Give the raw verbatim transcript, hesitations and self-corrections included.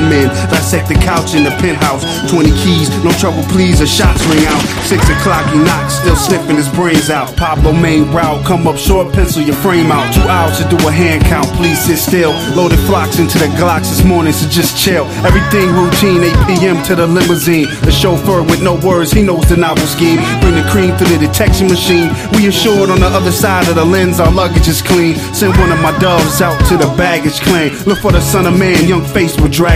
come in, dissect the couch in the penthouse. Twenty keys, no trouble please, the shots ring out. Six o'clock he knocks, still sniffing his brains out. Pablo main route, come up short, pencil your frame out. Two hours to do a hand count, please sit still. Loaded flocks into the Glocks this morning, so just chill. Everything routine, eight p m to the limousine. The chauffeur with no words, he knows the novel scheme. Bring the cream through the detection machine. We assured on the other side of the lens, our luggage is clean. Send one of my doves out to the baggage claim. Look for the son of man, young face will drag